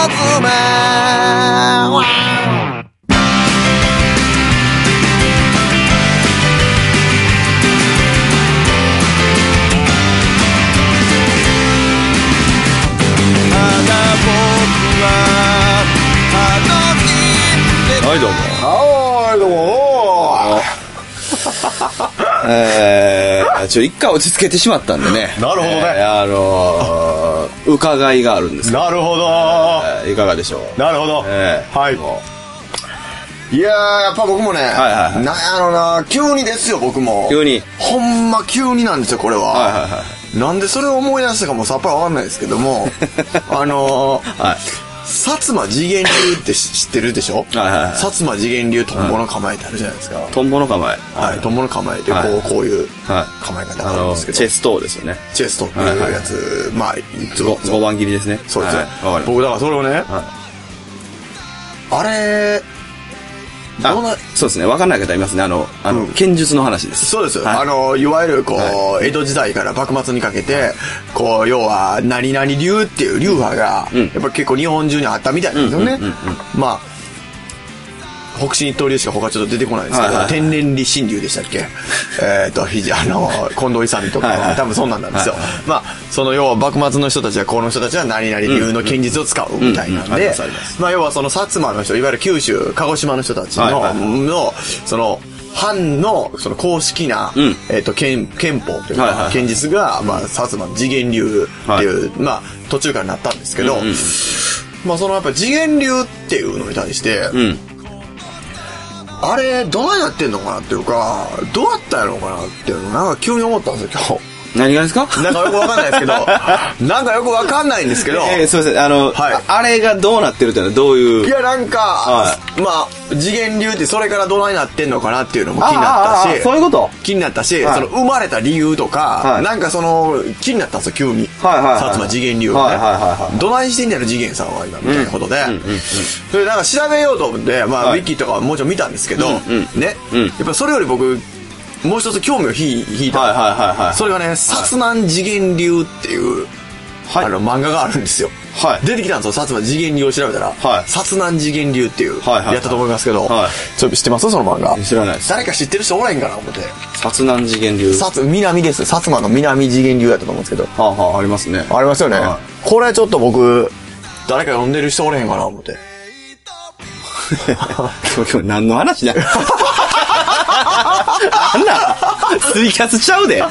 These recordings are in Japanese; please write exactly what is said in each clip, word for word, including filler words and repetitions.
妻はいどうも。 はいどうもえー、ちょ一回落ち着けてしまったんでね。 なるほどね。 えー、あのー、伺いがあるんですけど。 なるほど、 えー、いかがでしょう。 なるほど、 えー、 はい。いやー、やっぱ僕もね、 はいはいはい、 なんやろな、急にですよ、僕も。 急に。 ほんま急になんですよ、これは。 はいはいはい。 なんでそれを思い出したかもさっぱりわかんないですけども、あのー、 はい。 薩摩次元流って知ってるでしょ？ はいはいはい。 薩摩次元流トンボの構えってあるじゃないですか。 トンボの構え。 はい、トンボの構えってこう、はい、こういう構え方があるんですけど。 チェストですよね。 チェストっていうやつ、はいはい、まあ、 ごばん切りですね。 そうですね。 はい、 僕だからそれをね、はい、あれ、 あそうですね。わかんない方いますね。あの、あの、うん、剣術の話です。 そうです。はい、あの、いわゆる、こう、はい、江戸時代から幕末にかけて、こう、要は、何々流っていう流派が、うん、やっぱ結構日本中にあったみたいなんですよね。まあ、北進一刀流しか他ちょっと出てこないんですけど、はいはい、天然理心流でしたっけえっと、ひじ、あの、近藤勇とか、はいはい、多分そんなんなんですよ。はいはい、まあ、その要は幕末の人たちは、この人たちは何々流の剣術を使うみたいなんで、まあ要はその薩摩の人、いわゆる九州、鹿児島の人たちの、はいはい、の、その、藩の、その公式な、うん、えっと、憲、憲法というか、はいはいはい、剣術が、まあ、薩摩の次元流っていう、はい、まあ、途中からなったんですけど、うんうん、まあそのやっぱ次元流っていうのに対して、うんあれ、どないなってんのかなっていうか、どうやったんやろうかなっていうのなんか急に思ったんですよ、今日。 何がですか？ なんかよくわかんないですけど、なんかよくわかんないんですけど。 えー、すいません、あの、はい、あれがどうなってるっていうのはどういう。 いや、なんか、はい、まあ、次元流ってそれからどないなってんのかなっていうのも気になったし、 そういうこと気になったし、はい、その生まれた理由とか、はい、なんかその、気になったんですよ、急に。はいはいはい、薩摩次元流がね、はいはいはい。どないしてんやろ、次元さんは今、みたいなことで。うんうんうんうん、それなんか調べようと思って、まあ、はい、ウィキとかもちろん見たんですけど、うんうん、ね、うん、やっぱそれより僕、もう一つ興味を引いた。はいはいはいはい。それがね、薩南次元流っていう、はい、あの漫画があるんですよ。はい。出てきたんですよ、薩摩次元流を調べたら。はい。薩南次元流っていう、はいはい。やったと思いますけど。はい。ちょっと知ってますその漫画。知らないです。誰か知ってる人おらへんかな思って。 薩南次元流。 薩、南です。薩摩の南次元流やったと思うんですけど。 はあはあ、ありますね。 ありますよね。はい、これちょっと僕、誰か呼んでる人おらへんかな思って。 今日何の話だあんな、ツイキャスちゃうで。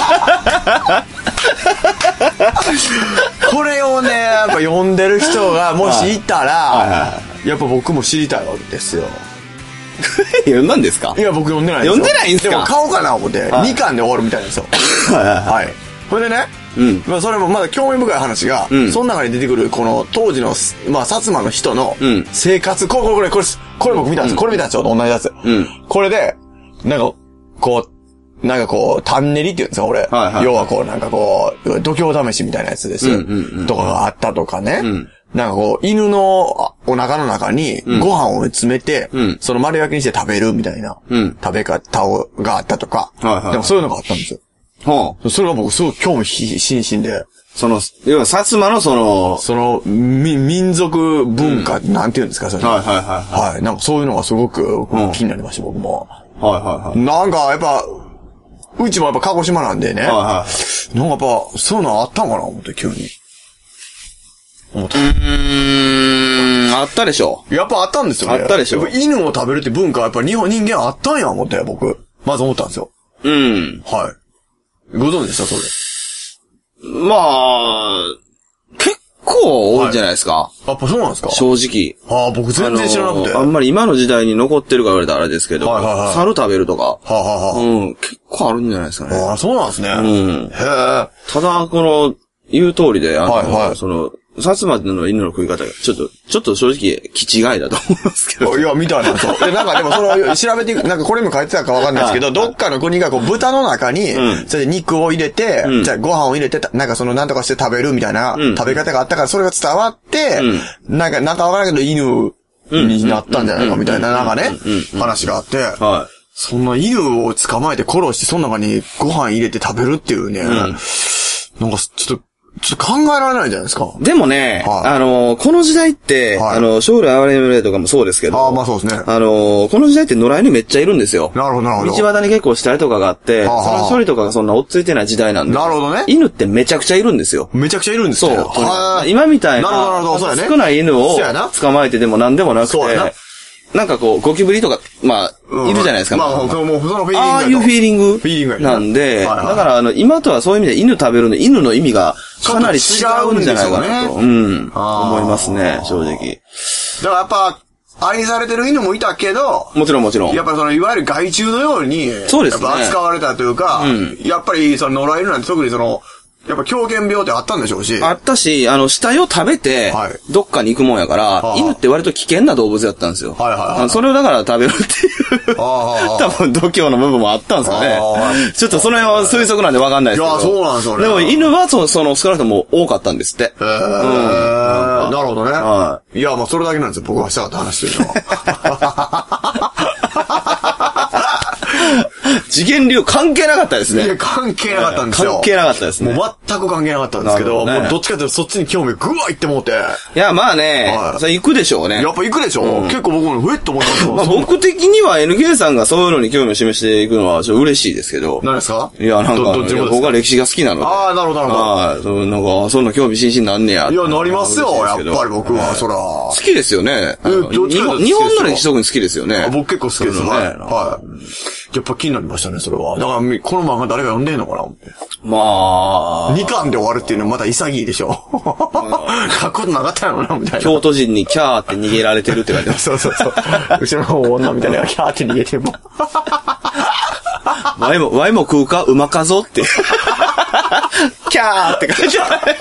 これをね、やっぱ読んでる人がもしいたら、はいはいはい、やっぱ僕も知りたいわけですよ。 読んだんですか？ いや、僕読んでないんですよ。 読んでないんですか？ でも買おうかな思って、はい、にかんで終わるみたいなんですよ。はいはいはい。これでね、うん、まあそれもまだ興味深い話が、うん、その中に出てくるこの当時の、まあ薩摩の人の生活、うん、これこれこれ、これ、これ僕見たんです。うん、これ見たんですよ、同じやつ。うん、これで、なんか、こう、なんかこう、タンネリって言うんですよ、俺。はいはい、要はこう、なんかこう、度胸試しみたいなやつです。うんうんうん、とかがあったとかね。うん、なんかこう、犬のお腹の中にご飯を詰めて、うん、その丸焼きにして食べるみたいな、うん、食べ方があったとか。はいはいはい、でもそういうのがあったんですよ。はあ、それが僕すごい興味津々で。 その、要は薩摩のその、 その、み、民族文化、うん、なんて言うんですか、それ。はいはいはい、はい。はい。なんかそういうのがすごく気になりました、うん、僕も。はいはいはい。なんかやっぱ、うちもやっぱ鹿児島なんでね。はいはい。なんかやっぱ、そういうのあったんかな思って、急に。思った。うーん、あったでしょ。 やっぱあったんですよね。 あったでしょ。 犬を食べるって文化はやっぱ日本人間あったんや、思って、僕。まず思ったんですよ。うん。はい。ご存知でしたそれ。 まあ、結構多いんじゃないですか。はい、 やっぱそうなんですか正直。 ああ、僕全然知らなくて。 あんまり今の時代に残ってるか言われたらあれですけど、はいはいはい、猿食べるとか、はあはあ、うん、結構あるんじゃないですかね。 ああ、そうなんですね。うん。へえ。 ただ、この、言う通りで、あの、はいはい、その、薩摩の犬の食い方が、ちょっと、ちょっと正直、気違いだと思いますけど。 いや、みたいな、そう。で、なんかでもその、調べていく、なんかこれも書いてたかわかんないですけど、どっかの国がこう、豚の中に、うん、それで肉を入れて、うん、じゃあご飯を入れて、なんかその、なんとかして食べるみたいな、食べ方があったから、それが伝わって、うん、なんか、なんかわからないけど、犬になったんじゃないかみたいな、なんかね、話があって、はい、そんな犬を捕まえて殺して、その中にご飯入れて食べるっていうね、うん、なんかちょっと、 ちょっと考えられないじゃないですか。 でもね、 はい、 あの、この時代って、はい、あの、将来哀れむれとかもそうですけど。 ああ、まあそうですね。 あの、この時代って野良犬めっちゃいるんですよ。 なるほど、なるほど。 道端に結構死体とかがあって、はあはあ、その処理とかがそんな追っついてない時代なんで。 なるほどね。 犬ってめちゃくちゃいるんですよ。 めちゃくちゃいるんですよ。 そう。はい、今みたいな、 なるほど、なるほど、そうやね。 少ない犬を捕まえてでも何でもなくて、 そうやな。 なんかこう、ゴキブリとか、まあ、うん、いるじゃないですか。 まあ、もう、そのフィーリング。 ああいうフィーリング。フィーリングなんで、はいはい、だからあの、今とはそういう意味で犬食べるの、犬の意味がかなり違うんじゃないかなと。うん。思いますね、正直。 だからやっぱ、愛されてる犬もいたけど、 もちろんもちろん。 やっぱその、いわゆる害虫のように、 そうですね。 やっぱ扱われたというか、うん、やっぱりその野良犬なんて特にその、やっぱ狂犬病ってあったんでしょうし。 あったし、あの、死体を食べて、どっかに行くもんやから、はい、犬って割と危険な動物だったんですよ。はいはいはい、それをだから食べるっていう、多分度胸の部分もあったんですかね。ちょっとその辺は推測なんでわかんないですけど。 いや、そうなんですよね。 でも犬はその、その少なくとも多かったんですって。へー。 うん、なるほどね。はい。いや、まあそれだけなんですよ、僕がしたかった話というのは。 次元流関係なかったですね。 いや、関係なかったんですよ。 関係なかったですね。 もう全く関係なかったんですけど、どね、もうどっちかというとそっちに興味ぐわいって思って。 いや、まあね、はい、それ行くでしょうね。 やっぱ行くでしょう、うん、結構僕もふえっと思いますもん。 まあ僕的には エヌケー さんがそういうのに興味を示していくのはちょっと嬉しいですけど。 何ですか？ いや、なんか、僕は歴史が好きなので。 ああ、なるほど、なるほど。 はい。そう、なんか、そんな興味津々なんねや。 いや、なりますよ、やっぱり僕は、そら。 好きですよね。日本の歴史特に好きですよね。 僕結構好きですね。はい。やっぱ気になりましたね、それは。だから、この漫画誰が読んでんのかなって。 まあ。 にかんで終わるっていうのはまた潔いでしょ。書くことなかったのな、みたいな。 京都人にキャーって逃げられてるって書いてます。 そうそうそう。後ろの女みたいなのがキャーって逃げても。 ワイも、ワイも食うかうまかぞって。キャーって書いてある。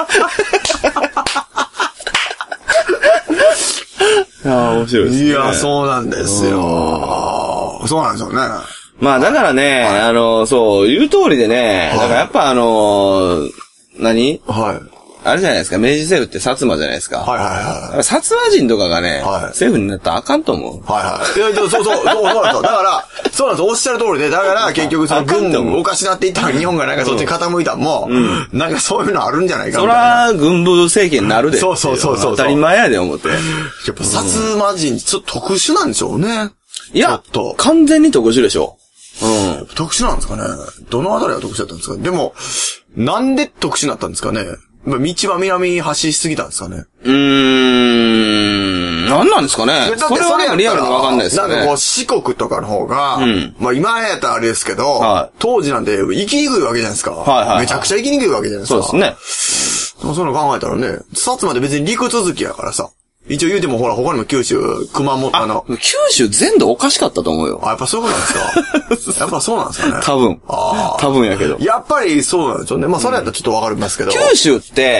いやー、面白いですね。 いや、そうなんですよ。そうなんですよね。 まあだからね、はい、あの、そう、言う通りでね、はい、だからやっぱあのー、何？はい。あれじゃないですか、明治政府って薩摩じゃないですか。はいはいはい。薩摩人とかがね、はい、政府になったらあかんと思う。はいはい。いや、そうそう、そう、そうなんですよ。だから、そうなんですよ。おっしゃる通りで、だから結局その軍おかしなっていったら日本がなんかそっちに傾いたんも、うん、なんかそういうのあるんじゃないかみたいな。そら、軍部政権になるで。 そうそうそうそう。 当たり前やで思って。やっぱ薩摩人、ちょっと特殊なんでしょうね。 いや、完全に特殊でしょ。 うん。特殊なんですかね。どのあたりが特殊だったんですか？でも、なんで特殊になったんですかね。道は南に発信しすぎたんですかね。 うーん。なんなんですかね。それはね、リアルにわかんないですよね。 なんかこう、四国とかの方が、うん、まあ今やったらあれですけど、はい、当時なんて生きにくいわけじゃないですか。はいはいはい、めちゃくちゃ生きにくいわけじゃないですか。 そうですね。 でもそういうの考えたらね、薩摩で別に陸続きやからさ。一応言うてもほら、他にも九州、熊本、あの。 九州全土おかしかったと思うよ。 あ、やっぱそういうことなんですかやっぱそうなんですかね。 多分。あ多分やけど。 やっぱりそうなんですよね。まあそれやったらちょっとわかりますけど。 九州って、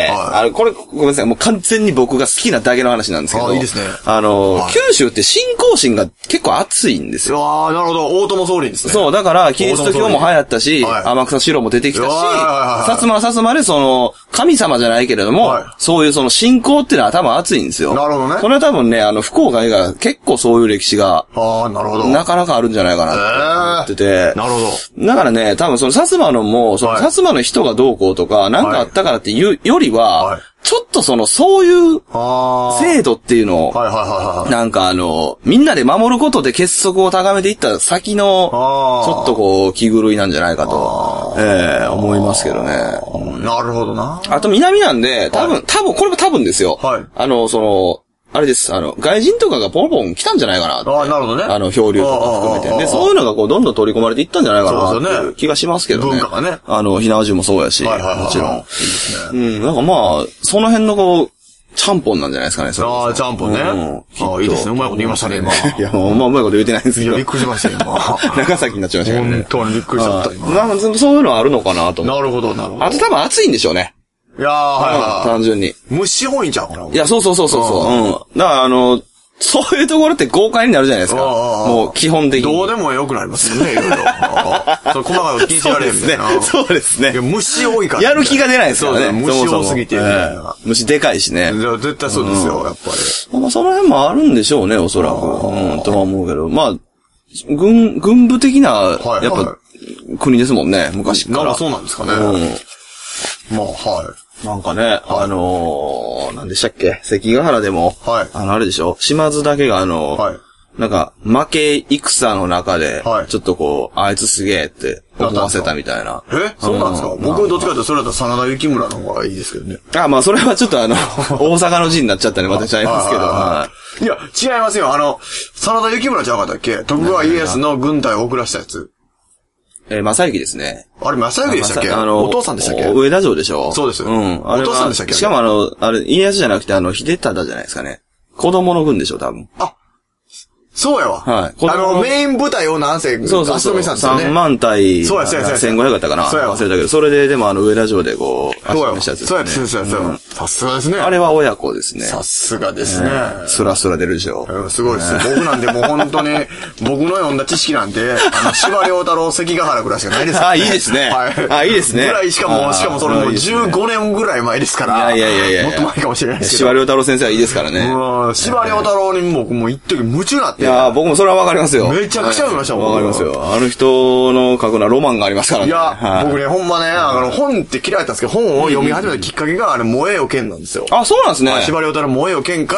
はい、あの、これ、ごめんなさい。もう完全に僕が好きなだけの話なんですけど。 あ、いいですね。 あの、はい、九州って信仰心が結構熱いんですよ。 ああ、なるほど。大友宗麟ですね。 そう、だから、キリスト教も流行ったし、はい、天草四郎も出てきたし、薩摩は薩摩でその、神様じゃないけれども、はい、そういうその信仰っていうのは多分熱いんですよ。 なるほどね。 これは多分ね、あの、福岡以外は結構そういう歴史が、 ああ、なるほど。 なかなかあるんじゃないかなって思ってて。えー、 なるほど。 だからね、多分その薩摩のも、その薩摩の人がどうこうとか、なんかあったからっていうよりは、はい、ちょっとその、そういう制度っていうのを、はいはいはいはい、なんかあの、みんなで守ることで結束を高めていった先の、ちょっとこう、気狂いなんじゃないかと、ええー、思いますけどね。 なるほどな。 あと南なんで、多分、はい、多分、これも多分ですよ。はい、あの、その、あれです。あの、外人とかがポンポン来たんじゃないかなって。 ああ、なるほどね。 あの、漂流とか含めて。で、そういうのがこう、どんどん取り込まれていったんじゃないかなっていう気がしますけどね。 文化がね。 あの、火縄銃もそうやし。はいはいはいはい、もちろん。いいですね。うん、なんかまあ、その辺のこう、ちゃんぽんなんじゃないですかね、それ。 ああ、ちゃんぽんね。うん、ああ、いいですね。うまいこと言いましたね、今。 いや、もう、まあ、うまいこと言えてないんですけど。 いや、びっくりしましたよ、今。 長崎になっちゃいましたけどね。 本当にびっくりしちゃった、今。 なんか、そういうのあるのかなと思って。 なるほど、なるほど。 あと多分暑いんでしょうね。 いやー、はいはい。 単純に。 虫多いんちゃうかな。 いや、そうそうそうそうそう。うん。だから、あの、そういうところって豪快になるじゃないですか。もう基本的に。 どうでもよくなりますよね、いろいろ。それ細かいこと聞いてられるみたいな。 そうですね。 いや、虫多いから。 やる気が出ないですからね。 虫多すぎて。 虫でかいしね。 絶対そうですよ、やっぱり。 まあ、その辺もあるんでしょうね、おそらく。うん、とは思うけど。まあ、軍、軍部的な、やっぱ、国ですもんね、昔から。 なんかそうなんですかね。 まあ、はい。 なんかね、はい、あのー、なんでしたっけ関ヶ原でも、はい。あの、あれでしょ島津だけがあのー、はい。なんか、負け戦の中で、はい。ちょっとこう、あいつすげえって思わせたみたいな。 えそうなんですか、うん、僕どっちかというとそれだと真田幸村の方がいいですけどね。 あ、まあそれはちょっとあの、大阪の字になっちゃったんでまたちゃいますけど。 はい。いや、違いますよ。あの、真田幸村じゃなかったっけ徳川家康の軍隊を送らしたやつ。 えー、正幸ですね。 あれ、正幸でしたっけあの、お父さんでしたっけ上田城でしょそうです。 うん。 お父さんでしたっけしかもあの、あれ、家康じゃなくてあの、秀忠じゃないですかね。子供の軍でしょ、多分。 あ、そうやわ。はい。あの、メイン部隊を何せ、 そうそうそう。さんまん対、 そうや、そうや、 せんごひゃくだったかな。そうや。忘れたけど、それででもあの、上田城でこう、 足止めしたやつですね。そうや、そうや、そうや。さすがですね。 あれは親子ですね。 さすがですね。 スラスラ出るでしょ。 すごいです。僕なんてもう本当に、僕の読んだ知識なんて、あの、司馬遼太郎関ヶ原ぐらいしかないですから。 あ、いいですね。はい。あ、いいですね。 ぐらいしかも、しかもそれもうじゅうごねんぐらい前ですから。 いやいやいやいや。 もっと前かもしれないですけど。 司馬遼太郎先生はいいですからね。 うん。司馬遼太郎に僕もう一時夢中になって。 いや、僕もそれはわかりますよ。 めちゃくちゃ読みましたもん。 わかりますよ。あの人の書くのはロマンがありますからね。 いや、僕ね、ほんまね、あの、本って嫌いだったんですけど、本を読み始めたきっかけが、あれ、燃えよ剣なんですよ。 あ、そうなんですね。 司馬遼太郎燃えよ剣から、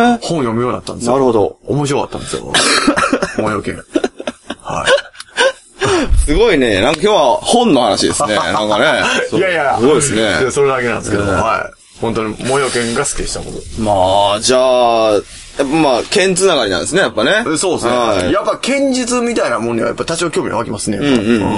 本読むようになったんですよ。 なるほど。 面白かったんですよ。燃えよ剣。はい。 すごいね。なんか今日は本の話ですね。なんかね。 いやいや。 すごいですね。 それだけなんですけど、はい。本当に燃えよ剣が好きでした、僕。 まあ、じゃあ、やっぱまあ、剣つながりなんですね、やっぱね。 そうですね。はい、やっぱ剣術みたいなもんにはやっぱ多少興味が湧きますね。 うんうんうんうんうん。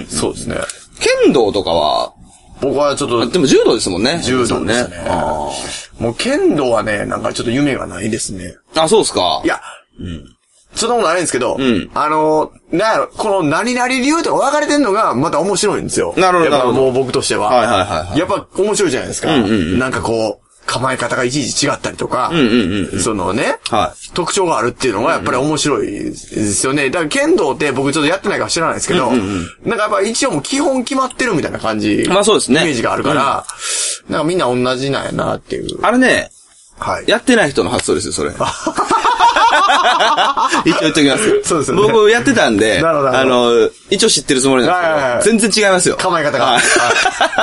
そうですね。 剣道とかは僕はちょっと。 でも柔道ですもんね。 柔道ですね。あもう剣道はね、なんかちょっと夢がないですね。 あ、そうですか。 いや、うん。そんなことないんですけど、うん、あの、なんやろ、この何々流とか分かれてんのがまた面白いんですよ。 なるほど。 やっぱもう僕としては。 はいはいはい、はい。 やっぱ面白いじゃないですか。うんうんうん、なんかこう、構え方がいちいち違ったりとか、 うんうんうん、 そのね、 はい、 特徴があるっていうのがやっぱり面白いですよね。だから剣道って僕ちょっとやってないから知らないですけど、うんうんうん、なんかやっぱ一応もう基本決まってるみたいな感じ、 まあそうですね。 イメージがあるから、うん、なんかみんな同じなんやなっていう。 あれね、 はい。 やってない人の発想ですよ、それ。一応言っときます。 そうですよね。 僕やってたんで、 なるほど。 あの、一応知ってるつもりなんですけど、はいはいはい、全然違いますよ。 構え方が。はい、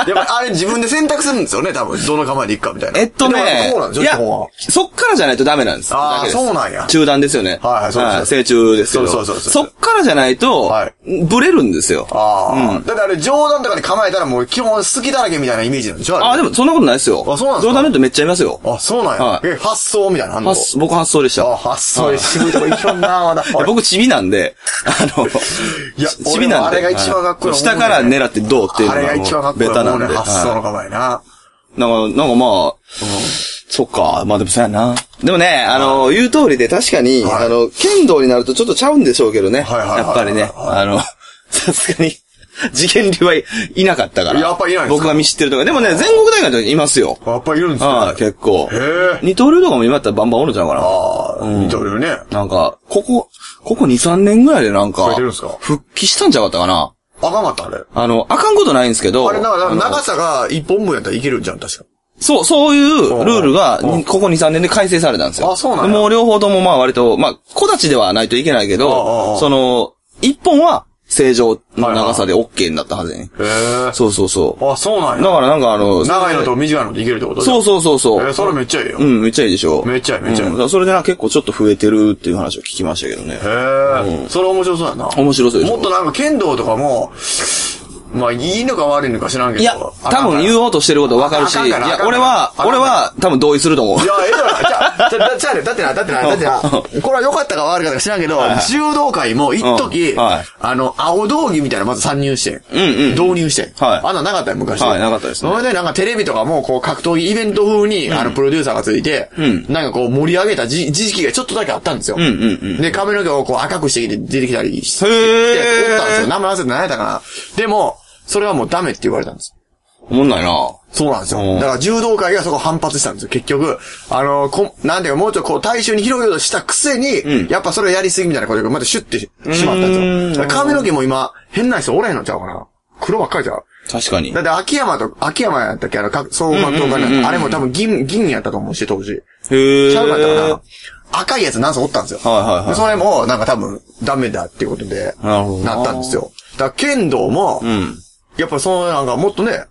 やっぱあれ自分で選択するんですよね、多分。どの構えでいくかみたいな。 えっとね、 そうなんですよ、 いや、そっからじゃないとダメなんです。 ああ、そうなんや。 中段ですよね。 はいはい、そうです。 正中ですけど。 そうそうそう。 そっからじゃないと、はい、ブレるんですよ。 ああ、うん。だってあれ上段とかで構えたらもう基本好きだらけみたいなイメージなんでしょああ、でもそんなことないですよ。 あ、そうなんですか上段の人めっちゃいますよ。 あ、そうなんや。はい、え、発想みたいなの発僕発想でした。 あ、発想で渋いとこ一緒なまだ。 僕チビなんで、あの、 いや、 チビなんで。 あれが一番かっこいい、ね。 下から狙ってどうっていうのが。 あれが一番かっこいい。 ベタなんで。 発想の構えな。 なんか、なんかまあ、うん、そっか、まあでもそうやな。でもね、あの、言う通りで確かに、はい、あの、剣道になるとちょっとちゃうんでしょうけどね。はいはいはいはい、やっぱりね、あの、さすがに、事件流はいなかったから。 やっぱいないんですか？ 僕が見知ってるとか。でもね、全国大会の時いますよ。 やっぱいるんですか？ はい、結構。 へぇ二刀流とかも今やったらバンバンおるんちゃうかな。 ああ、うん、二刀流ね。 なんか、ここ、ここに、さんねんぐらいでなんか、復帰したんちゃうかったかな。 あかんかったあれ。 あの、あかんことないんですけど。 あれなんか、長さが一本分やったらいけるんじゃん、確か。 そう、そういうルールが、ここに、さんねんで改正されたんですよ。 あ、そうなんだ。 もう両方ともまあ割と、まあ、小立ちではないといけないけど、その、一本は、正常の長さで OK になったはずね。 へぇそうそうそう。 あ、そうなんや。 だからなんかあの、 長いのと短いのでいけるってことそうそうそうそう。 えー、それめっちゃいいよ。 うん、めっちゃいいでしょ。 めっちゃいい、めっちゃいい。 うん、それでな、結構ちょっと増えてるっていう話を聞きましたけどね。 へぇ、うん、それ面白そうやな。 面白そうでしょ。 もっとなんか剣道とかも、まあ、いいのか悪いのか知らんけど。 いや、多分言おうとしてること分かるし、いや、俺は、俺は多分同意すると思う。 いや、ええだろ、じゃあ、じゃあ、じゃあ、だってな、だってな、だってな、これは良かったか悪かったか知らんけど、柔道界も一時、あの、青道着みたいなまず参入して、導入して、あんななかったよ、昔。 はい、なかったですね。 それでなんかテレビとかも、こう、格闘技イベント風に、あの、プロデューサーがついて、なんかこう、盛り上げた時期がちょっとだけあったんですよ。で、髪の毛をこう、赤くしてきて出てきたりして、おったんですよ。名前忘れて何やったかな。でも、それはもうダメって言われたんです。 思んないな。 そうなんですよ。だから柔道界がそこ反発したんですよ。結局、あの、こなんていうかもうちょっとこう大衆に広げようとしたくせに、うん、やっぱそれをやりすぎみたいなことがまたシュッてしまったんですよ。髪の毛も今、変な人おらへんのちゃうかな。黒ばっかりじゃう。 確かに。 だって秋山と、秋山やったっけあの、総合格闘家にあれも多分銀、銀やったと思うし、当時。 へー。 ちゃうかったかな。赤いやつ何層おったんですよ。 はいはいはい。 でそれも、なんか多分、ダメだっていうことで、なったんですよ。だから剣道も、うん、やっぱそのなんかもっとね、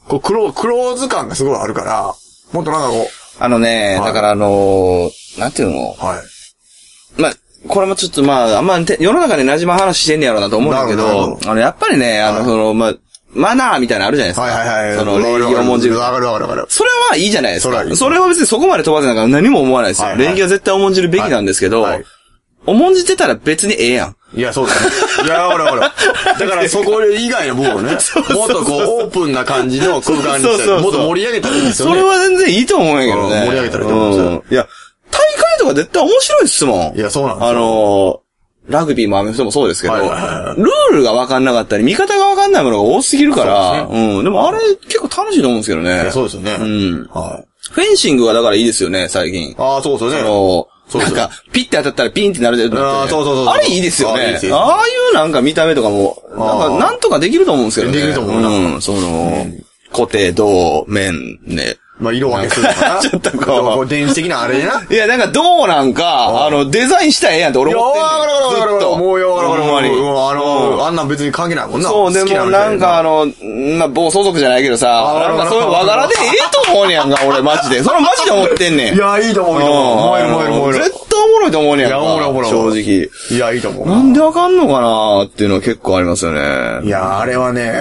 こう、クロ、クローズ感がすごいあるから、もっとなんかこう。 あのね、はい、だからあのー、なんていうのはい。まあ、これもちょっとまあ、あんま世の中で馴染ま話してんねやろうなと思うんだけど、あの、やっぱりね、あの、はい、その、まあ、マナーみたいなのあるじゃないですか。はいはいはい。その、礼儀を重んじる。 わかるわかるわかる。 それはいいじゃないですか。それは, それは別にそこまで飛ばせないから何も思わないですよ。はいはい、礼儀は絶対重んじるべきなんですけど、はいはい、重んじてたら別にええやん。 いや、そうだね。いや、ほらほら。だからそこ以外の部分をね、もっとこう、オープンな感じの空間にしたら、もっと盛り上げたらいいですよね。 それは全然いいと思うんやけどね。 盛り上げたらいいと思うんですよ。 いや、大会とか絶対面白いっすもん。 いや、そうなんですよ。 あのー、ラグビーもアメフトもそうですけど、はいはいはい、ルールが分かんなかったり、見方が分かんないものが多すぎるから、うね、うん。でもあれ結構楽しいと思うんですけどね。 いや、そうですよね。 うん。はい。フェンシングはだからいいですよね、最近。 ああ、そうですよね。 あのー、なんか、ピッて当たったらピンってなるで、 ああ、そうそうそう。 あれいいですよね。ああいうなんか見た目とかも、なんか、なんとかできると思うんですけどね。 できると思うな。 うん、その、うん、固定、銅、面、ね。 まあ、色分けするのかな。ちょっとこう。電子的なあれでな。 いや、なんか銅なんか、あの、デザインしたらええやんって俺思ってんねん。 いや、わかるわかるわかる。もうよ、わかるわかる。ほんまに。あの、あんなん別に関係ないもんな。 そう、でもなんかあの、まあ、暴走族じゃないけどさ、なんかそういう和柄でええと思うねやんか、俺マジで。それマジで思ってんねん。 いや、いいと思うよ。燃える燃える燃える。 絶対おもろいと思うねやんか。 いや、おもろいおもろい。 正直。 いや、いいと思う。 なんでわかんのかなーっていうのは結構ありますよね。 いや、あれはね、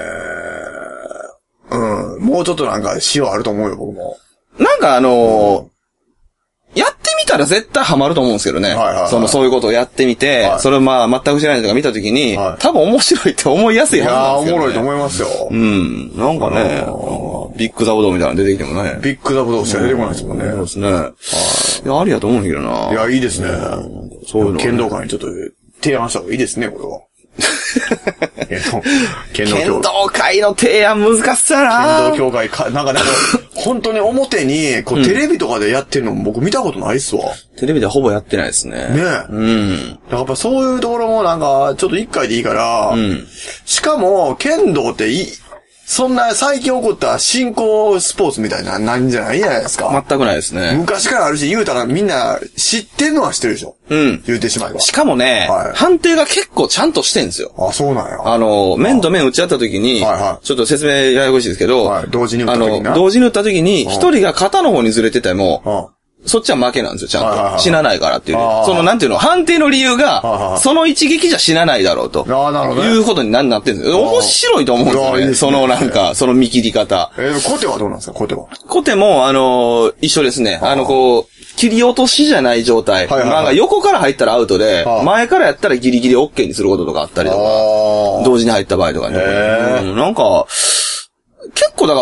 うん、もうちょっとなんか塩あると思うよ、僕も。 なんかあのーうん、やってみたら絶対ハマると思うんですけどね。はいはいはい、その、そういうことをやってみて、はい、それをまあ全く知らない人が見たときに、はい、多分面白いって思いやすいはずなんですよね。 いやー、おもろいと思いますよ。 うん。なんかね、ビッグザブドウみたいなの出てきてもね。 ビッグザブドウしか出てこないですもんね。 そうですね。はい。いや、ありやと思うんだけどな。 いや、いいですね。そういうの、ね。剣道館にちょっと提案した方がいいですね、これは。 剣道剣道会の提案難しさな。剣道協会か、なんかなんか、本当に表に、こう、テレビとかでやってるのも僕見たことないっすわ。 テレビではほぼやってないですね。 ねえ。うん。だからやっぱそういうところもなんか、ちょっと一回でいいから、うん。しかも、剣道っていい、そんな最近起こった新興スポーツみたいななんじゃないじゃないですか。 全くないですね。 昔からあるし、言うたらみんな知ってんのは知ってるでしょ。うん。言うてしまえば。 しかもね、はい、判定が結構ちゃんとしてんですよ。 あ、そうなんや。 あの、面と面打ち合った時に、はいはい、ちょっと説明ややこしいですけど、はい、 同時に打った時に。 あの、同時に打った時に、一人が肩の方にずれてても、そっちは負けなんですよ、ちゃんと。はいはいはい、死なないからっていう。その、なんていうの、判定の理由が、はいはい、その一撃じゃ死なないだろうと。あなるほどね、いうことになってるんですよ。面白いと思うんですよね。いいですね、そのなんか、その見切り方。 えー、コテはどうなんですか、コテは。 コテも、あのー、一緒ですね。あの、こう、切り落としじゃない状態。はいはいはい、なんか横から入ったらアウトで、前からやったらギリギリ OK にすることとかあったりとか、同時に入った場合とかね。うん、なんか、結構だから、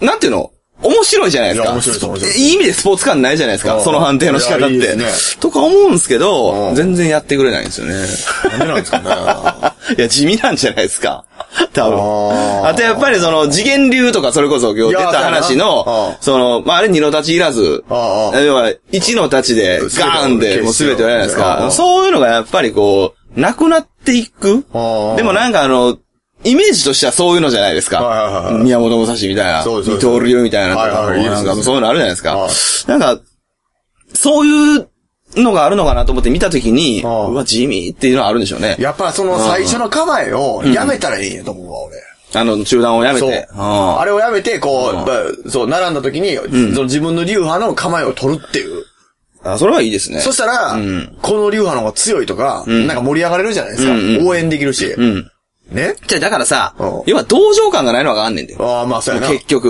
なんていうの面白いじゃないですか。いや、面白いと面白い。いい意味でスポーツ感ないじゃないですか。その判定の仕方って。いいですね。とか思うんですけど、全然やってくれないんですよね。 なんでなんですかね。 いや、地味なんじゃないですか。多分。あ, あとやっぱりその次元流とかそれこそ今日出た話の、その、まあ、あれ二の立ちいらず、要は一の立ちでガーンでもう全てやるじゃないですか。そういうのがやっぱりこう、なくなっていく。でもなんかあの、イメージとしてはそういうのじゃないですか。はいはいはい、宮本武蔵みたいな。そうです。二刀流みたいなとか、はいはい、なんかそういうのあるじゃないですか。はい、なんか、そういうのがあるのかなと思って見たときに、うわ、地味っていうのはあるんでしょうね。 やっぱその最初の構えをやめたらいいんやと思うわ、俺。 あの、中断をやめて。 あれをやめて、こう、そう、並んだときに、うん、その自分の流派の構えを取るっていう。 あ、それはいいですね。 そしたら、うん、この流派の方が強いとか、うん、なんか盛り上がれるじゃないですか。うんうん、応援できるし。うんねじゃあ、だからさ、要は同情感がないのがあんねんだよ。 ああ、まあそうやな。 結局。うん。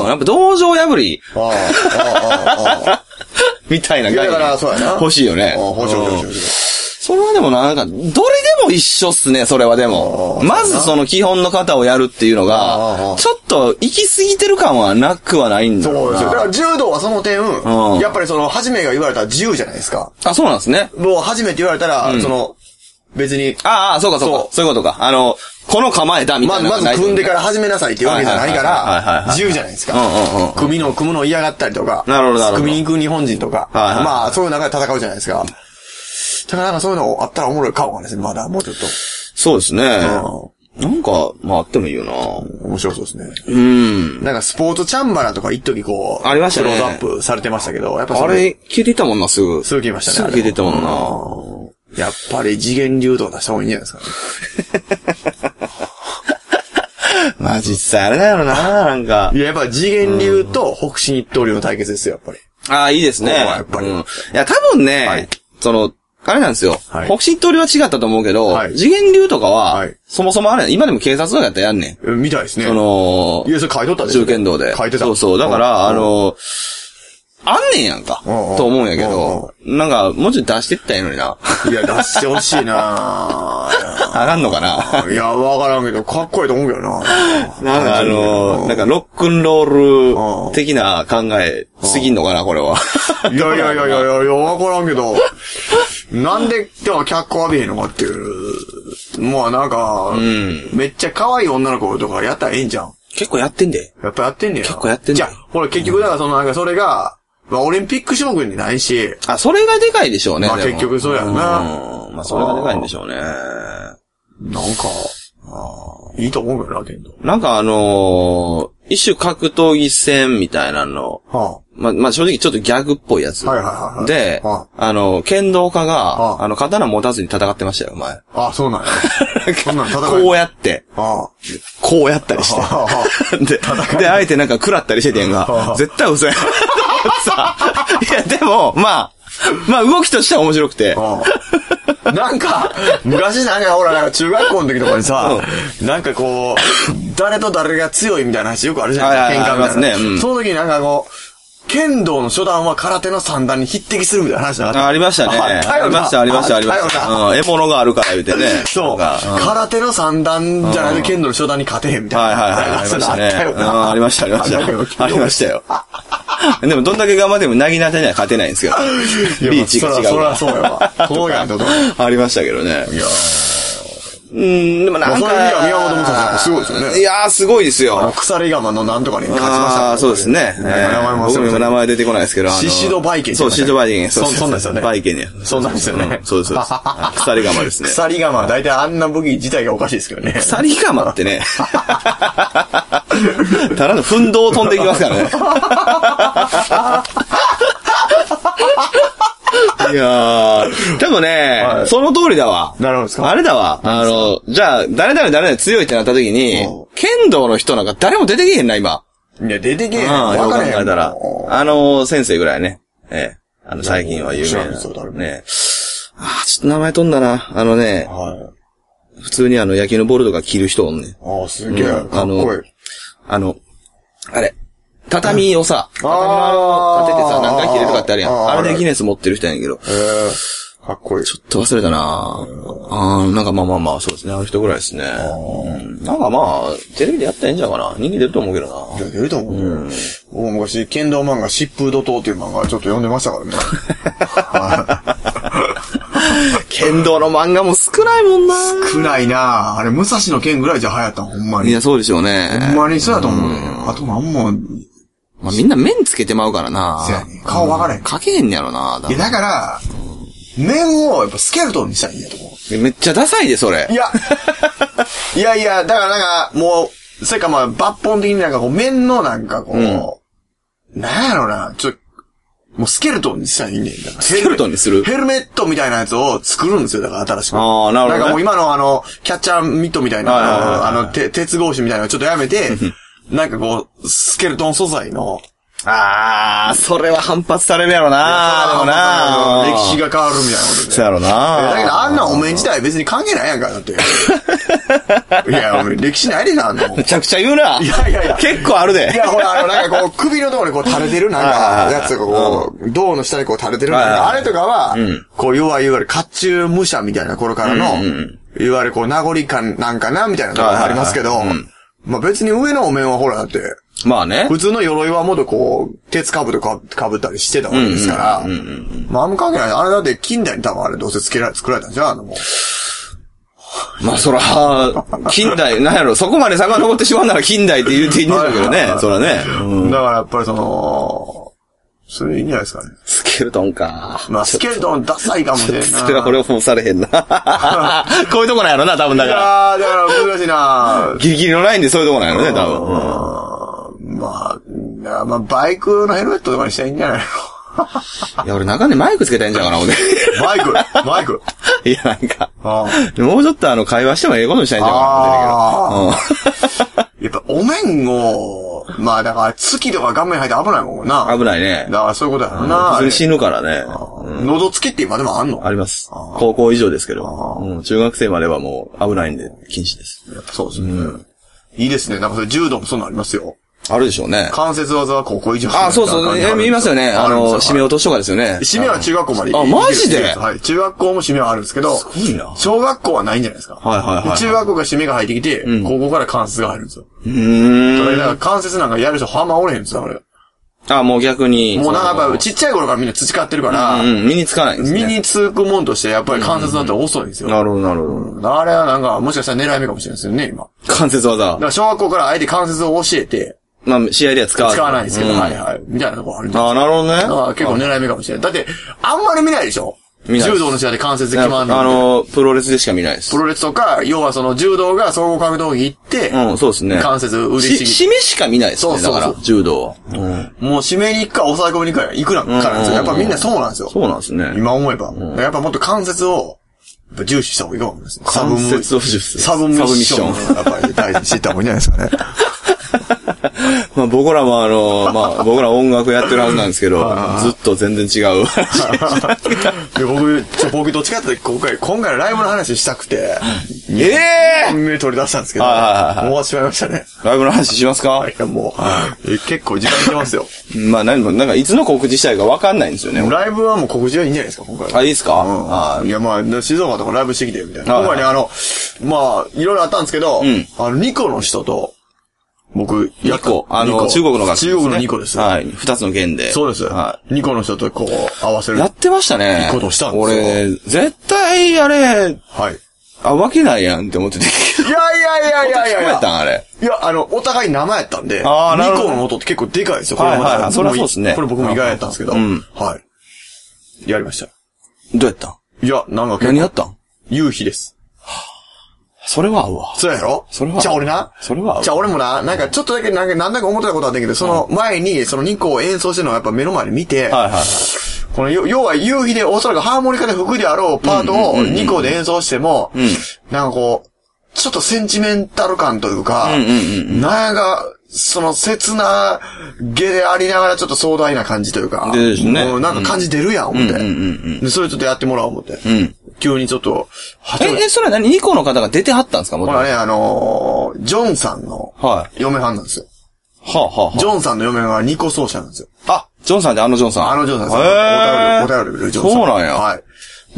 やっぱ同情破り。ああ、ああ、みたいな概念。だからそうやな。欲しいよね。欲しい欲しい欲しい。それはでもなんか、どれでも一緒っすね、それはでも。まずその基本の型をやるっていうのが、ちょっと行き過ぎてる感はなくはないんだよ。 そうですよ。だから柔道はその点、うん、やっぱりその、初めが言われたら自由じゃないですか。 あ、そうなんですね。 もう初めて言われたら、うん、その、別に。 ああ、そうかそうか。そういうことか。あの、この構えだみたいな。 ま、まず組んでから始めなさいっていうわけじゃないから、自由じゃないですか。組の、組むの嫌がったりとか。なるほど、なるほど。組に行く日本人とか。はいはい、まあ、そういう中で戦うじゃないですか。だからなんかそういうのあったらおもろいかもですね、まだ、もうちょっと。 そうですね。うん、なんか、まああってもいいよな。 面白そうですね。うん。なんかスポーツチャンバラとか一時こう、 ありましたね。 クローズアップされてましたけど、やっぱあれ、消えていったもんな、すぐ。 すぐ消えましたね。 すぐ消えていったもんな。 やっぱり次元流とか出した方がいいんじゃないですかね。 ままあ実際あれだよな、なんか。 いや、やっぱ次元流と北進一刀流の対決ですよ、やっぱり。 ああ、いいですね。 やっぱり。うん、いや、多分ね、はい、その、あれなんですよ。はい、北進一刀流は違ったと思うけど、はい、次元流とかは、はい、そもそもあれ、今でも警察とかやったらやんねん。みたいですね。 その、 いや、それ書いとったでしょ。 中堅道で。 書いてた。 そうそう。だから、あの、あんねんやんか。と思うんやけど、なんか、もうちょっと出していったらいいのにな。 いや、出してほしいなあかんのかないや、わからんけど、かっこいいと思うけどななんかあの、なんかロックンロール的な考えすぎんのかな、これは。 いやいやいやいやいや、わからんけど、なんで、では脚光浴びへんのかっていう。もうなんか、うん、めっちゃ可愛い女の子とかやったらええんじゃん。 結構やってんで。 やっぱやってんねや。 結構やってんねじゃあ、ほら結局だからそのなんかそれが、まあオリンピック種目にないし。 あ、それがでかいでしょうね。 まあ結局そうやな。うん。 まあそれがでかいんでしょうね。 なんか、いいと思うよな、けど。 なんかあのー、一種格闘技戦みたいなの。はあ、まあ、まあ正直ちょっとギャグっぽいやつ。 はいはいはい、はい。 で、はあ、あの、剣道家が、はあ、あの、刀持たずに戦ってましたよ、前。 あ、そうなんや。そんなん戦い。 こうやって、はあ、こうやったりして。はあ、で、で、あえてなんか食らったりしててんが、はあ、絶対嘘や。さいや、でも、まあ、まあ動きとしては面白くて。 なんか、昔なんかほら、なんか中学校の時とかにさ、うん、なんかこう、誰と誰が強いみたいな話よくあるじゃないですか、喧嘩みたいな。ね、うん、その時になんかこう、剣道の初段は空手の三段に匹敵するみたいな話があった。 あ、ありましたね。ありました、ありました、ありました。うん、獲物があるから言うてね。 そう。空手の三段じゃないと剣道の初段に勝てへんみたいな。 はいはいはい。ありましたね。ありました、ありました。ありましたよ。でもどんだけ頑張ってもなぎなたには勝てないんですけど。リーチが違う。 そりゃそうやわ。そうやんと。 ありましたけどね。いやうん、でもなんか。 まあ、そういう意味では宮本武蔵やっぱすごいですよね。 いやー、すごいですよ。 あの、鎖釜のなんとかに勝ちました。 ああ、そうですね。 名前も僕も名前出てこないですけど。 シシドバイケン。 そう、シシドバイケン。 そう、そんなんですよね。 バイケンね。 そんなんですよね。 そうです、そうです。鎖釜ですね。 鎖釜は大体あんな武器自体がおかしいですけどね。 鎖釜ってね。ただの奮闘を飛んでいきますからね。いやー、でもね、はい、その通りだわ。 なるほどですか。 あれだわ。あの、じゃあ、誰々誰々強いってなった時に、剣道の人なんか誰も出てけへんな、今。 いや、出てけへん。 うん、よく考えたら。あの、先生ぐらいね。ええ。あの、最近は有名な。ね。ああ、ちょっと名前飛んだな。あのね、はい、普通にあの、野球のボールとか着る人おんね。 ああ、すげえ。うん、かっこいい。 あの、あれ。畳をさ、畳を立ててさ、何回切れるとかってあるやん。あれでギネス持ってる人やねんけど。 へー、かっこいい。 ちょっと忘れたなあーなんかまあまあまあ、そうですね。あの人ぐらいですね。なんかまあ、テレビでやったらいいんじゃないかな。人気出ると思うけどな。 いや、出ると思う。うん。僕昔、剣道漫画、疾風怒涛っていう漫画ちょっと読んでましたからね。 剣道の漫画も少ないもんな少ないなあれ、武蔵の剣ぐらいじゃ流行ったほんまに。 いや、そうでしょうね。 ほんまにそうだと思うね。あとなんも、 まあ、みんな面つけてまうからな。 そうやね。顔分からへん。 かけへんやろな。 いや、だから、面をやっぱスケルトンにしたらいいんやと思う。めっちゃダサいで、それ。 いや、いやいや、だからなんか、もう、それかまあ、抜本的になんかこう、面のなんかこう、うん、なんやろな、ちょ、もうスケルトンにしたらいいねん。だからスケルトンにするヘルメットみたいなやつを作るんですよ、だから新しく。 ああ、なるほど、ね。 なんかもう今のあの、キャッチャーミットみたいな、あの、鉄格子みたいなのちょっとやめて、なんかこう、スケルトン素材の、 あー、それは反発されるやろなでもな歴史が変わるみたいなことで。 そうやろなだけどあんなお面自体別に関係ないやんか、だって。いや、歴史ないでな、あんの。 めちゃくちゃ言うな。 いやいやいや。 結構あるで。 いや、ほら、あの、なんかこう、首のところにこう垂れてるなんか、やつがこう、胴の下にこう垂れてるなんか、あれとかは、こう、要は、いわゆる甲冑武者みたいな頃からの、いわゆるこう、名残感なんかな、みたいなところがありますけど、まあ別に上のお面はほら、だって、 まあね。 普通の鎧はもっとこう、鉄兜か、かぶったりしてたわけですから。まああんま関係ない。あれだって近代に多分あれどうせ作られ、作られたんじゃん、あのもう。まあそら、近代、なんやろ、そこまで遡ってしまうなら近代って言うていいんだけどね、そらね、 うん。だからやっぱりその、それいいんじゃないですかね。 スケルトンか。 まあスケルトンダサいかもしれんな。 それはこれをもうされへんな。こういうとこなんやろな、多分だから。 いやー、だから難しいな。 ギリギリのラインでそういうとこなんやろね、多分。 まあ、まあ、バイクのヘルメットとかにしたらいいんじゃないのいや、俺中でマイクつけたらいいんじゃうかな、俺。 マイクマイクいや、なんか。もうちょっとあの、会話してもええことにしたらいいんじゃうかな、思ってるけど。 やっぱお面を、まあだから月とか顔面入って危ないもんな。 危ないね。 だからそういうことやろな。 普通に死ぬからね。 うん、喉つきって今でもあんの？ あります。高校以上ですけど。うん、中学生まではもう危ないんで禁止です。 やっぱそうですね。うん、いいですね。なんかそれ柔道もそうなのありますよ。 あるでしょうね。 関節技は高校以上。 あ、そうそう。え、見ますよね。あの、締め落としとかですよね。 締めは中学校まで。 あ、マジで？ はい。中学校も締めはあるんですけど。 すごいな。 小学校はないんじゃないですか。 はいはいはい。 中学校が締めが入ってきて、うん、高校から関節が入るんですよ。 うーん。 だから関節なんかやる人はまおれへんんですよ、あれ。 あ、もう逆に。 もうなんかやっぱちっちゃい頃からみんな培ってるから、 うんうん、身につかないんですね。 身につくもんとしてやっぱり関節だったら遅いんですよ。 なるほど、なるほど。 あれはなんか、もしかしたら狙い目かもしれないですよね、今。 関節技。 だから小学校からあえて関節を教えて、 まあ、試合では使わない。 使わないんですけど、うん、はいはい。みたいなとこあるんですよ。 ああ、なるほどね。 あ結構狙い目かもしれない。だって、あんまり見ないでしょ？見ない。柔道の試合で関節で決まるの。 あの、プロレスでしか見ないです。 プロレスとか、要はその柔道が総合格闘技行って、 うん、そうですね。 関節嬉しい。 し、締めしか見ないですね。そうそうそう。だから、柔道は。 うん。もう締めに行くか、抑え込みに行くか、行くなんからですよ。やっぱみんなそうなんですよ。 そうなんですね。 今思えば。うん、やっぱもっと関節を、やっぱ重視した方がいいかもしれないですね。 関節を重視する。 サブミッション。やっぱり大事にしていった方がいいんじゃないですかね。 まあ僕らもあの、まあ僕ら音楽やってるはずなんですけど、ずっと全然違う。 で僕、ちょ、僕どっちかって今回、今回のライブの話したくて、 ええー、 目取り出したんですけど、もう終わってしまいましたね。 ライブの話しますか？ いやもう、結構時間いってますよ。 まあ何も、なんかいつの告知したいか分かんないんですよね。 ライブはもう告知はいいんじゃないですか、今回は。 あ、いいですか？ うん、あいやまあ、静岡とかライブしてきて、みたいな。今回ね、あの、まあ、いろいろあったんですけど、うん、あの、ニコの人と、僕、 ニコ。あの、中国の楽器、 ね。中国のニコです。 はい。二つの弦で。 そうです。はい。ニコの人とこう、合わせる。 やってましたね。 いいことしたんですよ。 俺、絶対、あれ、はい。あ、わけないやんって思ってて。 いやいやいやいやいやいや。 聞こえたんあれ。 いや、あの、お互い生やったんで、 あニコの音って結構でかいですよ。これも。 はいはい。それはそうですね。 これ僕も意外やったんですけど。うん。はい。やりました。 どうやったん？ いや、なんか結構。 何やったん？ 夕日です。 それは合うわ。 そうやろ？ それは。 じゃあ俺な。 それは合う。 じゃあ俺もな、なんかちょっとだけなんか、なんだか思ってたことあったけど、その前に、そのニコを演奏してるのをやっぱ目の前で見て、はいはいはい。この、要は夕日でおそらくハーモニカで吹くであろうパートをニコで演奏しても、うんうんうん、なんかこう、ちょっとセンチメンタル感というか、うんうんうん、なんか、その切なげでありながらちょっと壮大な感じというか、 ですね、 もうなんか感じ出るやん、思って、うんうんうんうん。で、それちょっとやってもらおう思って。うん、急にちょっと、 え、え、それは何？ニコの方が出てはったんですか？ これはね、あのー、ジョンさんの嫁はんなんですよ。 はあ、はあはあ、 ジョンさんの嫁はニコ奏者なんですよ。 あ、ジョンさんってあのジョンさん。 あのジョンさんですよ。お便り、お便り、ジョンさん。 そうなんや。 はい。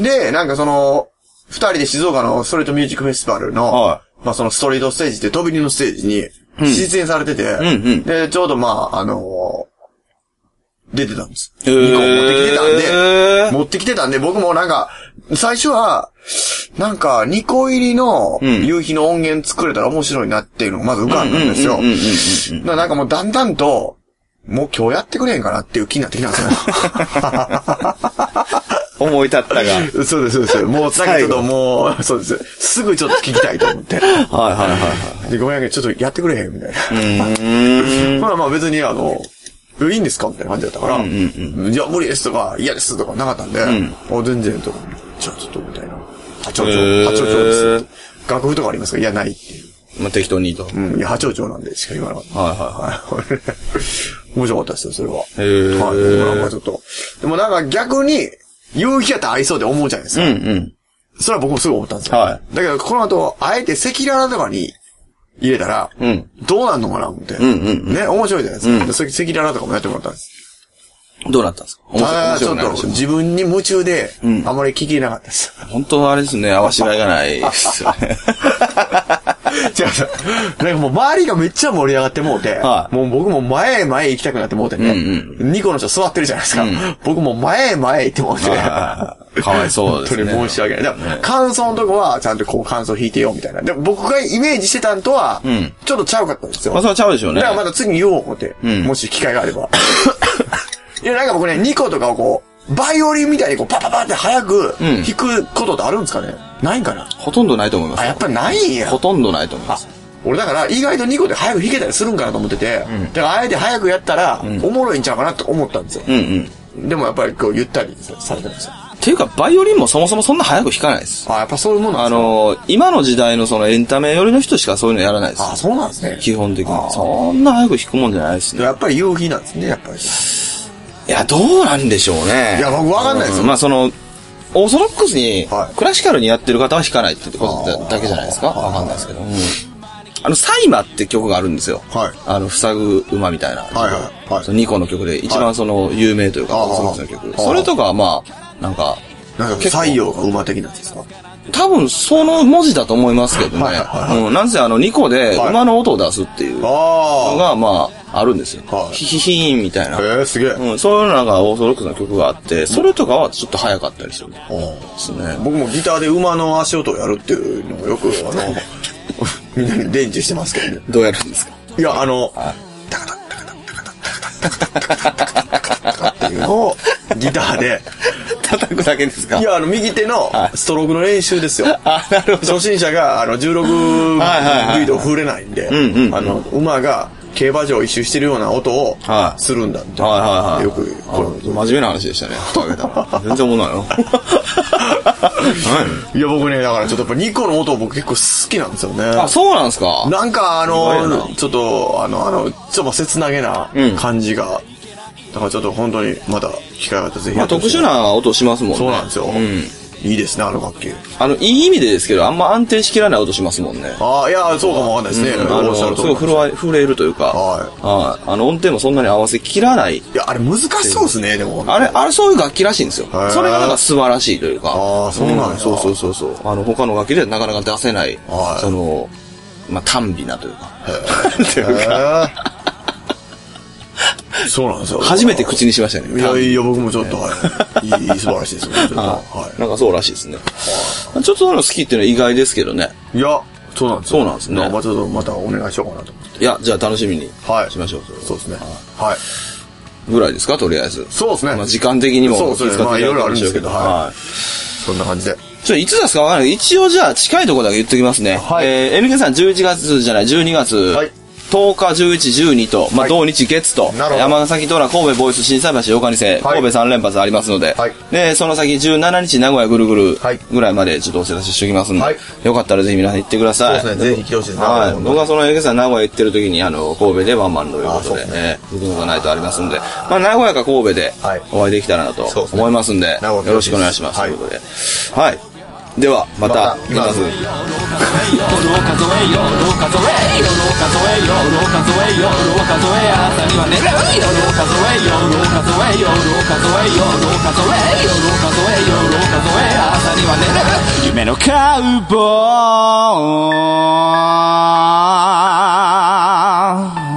で、なんかその、二人で静岡のストリートミュージックフェスティバルの、はい、まあそのストリートステージって飛び入りのステージに出演されてて、うんうんうん、で、ちょうどまあ、あのー、出てたんです。ニコを持ってきてたんで、持ってきてたんで、僕もなんか、最初は、なんか、ニコ入りの夕日の音源作れたら面白いなっていうのがまず浮かんだんですよ。なんかもうだんだんと、もう今日やってくれへんかなっていう気になってきたんですよ。 思い立ったが。 そうです、そうです。もう、さっきちょっともう、そうです。すぐちょっと聞きたいと思って。はいはいはい。で、ごめんなさい、ちょっとやってくれへんみたいな。うーん。まあまあ別にあの、いいんですかみたいな感じだったから、うんうんうん、いや、無理ですとか、嫌ですとかなかったんで、うん、全然と、じゃあちょっとみたいな。八丁町、八丁町です。楽譜とかありますか？いや、ないっていう。 まあ、適当にと。 うん。いや、八丁町なんでしか言わなかった。はいはいはい。面白かったですよ、それは。 へー。 はい。なんかちょっと。でもなんか逆に、夕日やったら合いそうで思うじゃないですか。うんうん。それは僕もすぐ思ったんですよ。はい。だけど、この後、あえて赤裸々とかに入れたら、うん。どうなんのかな思って。うんうん。ね、面白いじゃないですか。うん。赤裸々とかもやってもらったんです。 どうなったんですか？面白い。 ああ、ちょっと自分に夢中で、うん、あまり聞きなかったです。 本当はあれですね、合わしがいがないですよね。 違う。なんかもう周りがめっちゃ盛り上がってもうて、はい、もう僕も前へ前へ行きたくなってもうてね、うんうん、ニコの人座ってるじゃないですか。うん、僕も前へ前へ行ってもうて、 かわいそうですね。 本当に申し訳ない。でも、ね、感想のとこはちゃんとこう感想弾いてよみたいな。でも僕がイメージしてたんとは、うん、ちょっとちゃうかったんですよ。 まあそれはちゃうでしょうね。 だからまた次に言おう思って、うん、もし機会があれば。いや、なんか僕ね、ニコとかをこう、バイオリンみたいにこう、パパパって早く弾くことってあるんですかね、うん、ないんかな？ ほとんどないと思います。 あ、やっぱりないんや。 ほとんどないと思います。 俺だから意外とニコで早く弾けたりするんかなと思ってて、うん、だからあえて早くやったら、おもろいんちゃうかなと思ったんですよ。うんうん、でもやっぱりこう、ゆったりされてました。 っていうか、バイオリンもそもそもそんな早く弾かないです。 あ、やっぱそういうもんなんですか？ あの、今の時代のそのエンタメ寄りの人しかそういうのやらないです。 あ、そうなんですね。 基本的に。そんな早く弾くもんじゃないですね。 やっぱり夕日なんですね、やっぱり。 いや、どうなんでしょうね。 いや、僕わかんないですよ。 うん、まあその、オーソドックスに、クラシカルにやってる方は弾かないってことだけじゃないですか。わかんないですけど。うん、あの、サイマって曲があるんですよ。はい。あの、塞ぐ馬みたいな。はいはいはい。そのにこの曲で一番その、有名というか、オーソドックスの曲。それとかはまあ、なんか、 なんか、採用が馬的なやつですか？ 多分、その文字だと思いますけどね。はいはいはい、うん。なんせあの、にこで馬の音を出すっていうのが、まあ、あるんですよ。はい、ヒヒヒーンみたいな。 へえ、すげえ。 うん。そういうのなんかオーソドックスな曲があって、それとかはちょっと早かったりする。ですね。 僕もギターで馬の足音をやるっていうのをよく、あの、みんなに伝授してますけどね。 どうやるんですか？ いや、あの、タカタタカタタカタタカタタカタタカタっていうのをギターで叩くだけですか？ いや、あの、右手のストロークの練習ですよ。 あ、なるほど。 初心者が、あの、じゅうろくビートを振れないんで、あの、馬が競馬場を一周してるような音をするんだみたいな。はいはいはい。よく、 真面目な話でしたね。蓋開けたら。全然思わないよ。 いや、僕ね、だからちょっとやっぱにこの音僕結構好きなんですよね。 あ、そうなんですか？ なんかあの、ちょっと、あの、あの、ちょっと切なげな感じが、だからちょっと本当にまた機会があったらぜひ。 まあ特殊な音しますもんね。 そうなんですよ。うん。いいですね、あの楽器。 あの、いい意味でですけど、あんま安定しきらない音しますもんね。 ああ、いや、そうかもわかんないですね。うん、 あの、すごい震え、震えるというか、はい。はい。あの、音程もそんなに合わせきらない。 いや、あれ難しそうですね、でも。 あれ、あれそういう楽器らしいんですよ。それがなんか素晴らしいというか。 ああ、そうなんや、うん。 そうそうそうそう。あの、他の楽器ではなかなか出せない、はい、その、まあ、短美なというか。っていうか。 そうなんですよ。 初めて口にしましたね。 いやいや、僕もちょっと、はい。いい、素晴らしいですね。はい。なんかそうらしいですね。ちょっとそういうの好きっていうのは意外ですけどね。 いや、そうなんですよ。そうなんですね。 まあちょっとまたお願いしようかなと思って。 いや、じゃあ楽しみにしましょう。 そうですね。はい。 ぐらいですか、とりあえず。 そうですね。 まあ時間的にもそうですね。まあいろいろあるんですけど、はい。そんな感じで。 ちょ、いつ出すかわからないけど、一応じゃあ近いところだけ言っときますね。はい。えー、エヌケー さんじゅういちがつじゃない、じゅうにがつ。はい。とおか、じゅういち、じゅうにと、まあ、同日月と、山崎トラ、神戸ボイス、心斎橋、大金瀬、神戸さん連発ありますので、で、その先じゅうしちにち名古屋ぐるぐるぐらいまでちょっとお知らせしておきますんで、よかったらぜひ皆さん行ってください。 そうですね、ぜひ来てほしいですね。 はい。僕はそのエゲさん名古屋行ってる時に、あの、神戸でワンマンということで、ね、行くのがないとありますんで、まあ、名古屋か神戸でお会いできたらなと思いますんで、よろしくお願いします。ということで。はい。では、また、見ます。夢のカウボーイ